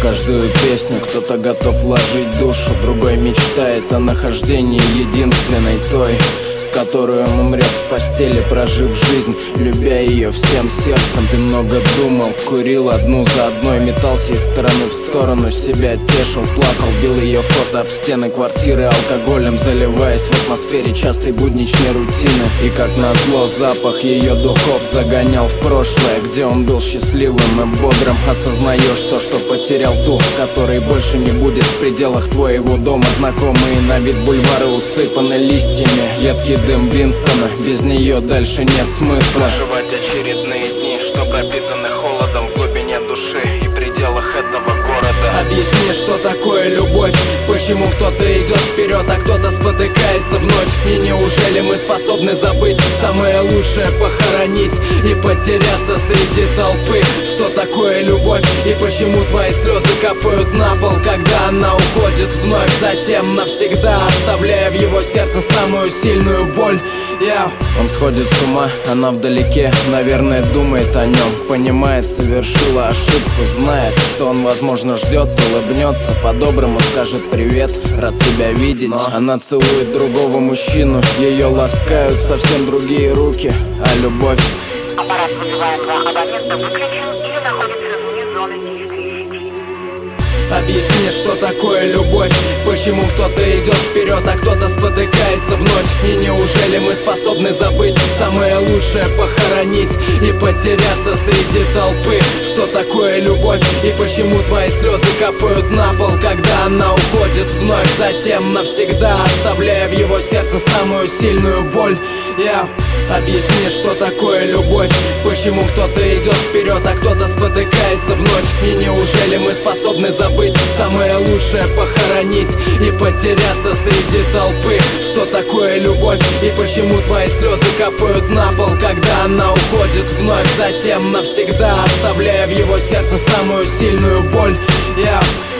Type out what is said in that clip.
каждую песню кто-то готов вложить душу, другой мечтает о нахождении единственной той, с которой он умрет в постели, прожив жизнь, любя ее всем сердцем. Ты много думал, курил одну за одной, метался из стороны в сторону, себя тешил, плакал, бил ее фото об стены квартиры алкоголем, заливаясь в атмосфере частой будничной рутины. И как назло запах ее духов загонял в прошлое, где он был счастливым и бодрым. Осознаешь то, что потерял ту, которой больше не будет в пределах твоего дома. Знакомые на вид бульвары усыпаны листьями, едкий дым Винстона, без нее дальше нет смысла проживать очередные дни, что пропитаны холодом в глубине души и пределах этого города. Объясни, что такое любовь, почему кто-то идет вперед, а кто-то спотыкается вновь. И неужели мы способны забыть самое лучшее, похоронить и потеряться среди толпы? Что такое любовь и почему твои слезы капают на пол, когда она уходит вновь, затем навсегда оставляя в его сердце самую сильную боль? Он сходит с ума, она вдалеке, наверное, думает о нем, понимает, совершила ошибку, знает, что он, возможно, ждет, улыбнется, по-доброму скажет привет, рад тебя видеть. Но она целует другого мужчину, ее ласкают совсем другие руки, а любовь... Аппарат вызываемого абонента выключен или находится вне зоны действия сети. Объясни, что такое любовь, почему кто-то идет вперед, а кто-то спотыкается вновь. И неужели мы способны забыть самое лучшее, похоронить и потеряться среди толпы? Что такое любовь и почему твои слезы капают на пол, когда она уходит вновь, затем навсегда оставляя в его сердце самую сильную боль? Объясни, что такое любовь, почему кто-то идет вперед, а кто-то спотыкается вновь. И неужели мы способны забыть самое лучшее, похоронить и потеряться среди толпы? Что такое любовь и почему твои слезы капают на пол, когда она уходит вновь, затем навсегда оставляя в его сердце самую сильную боль?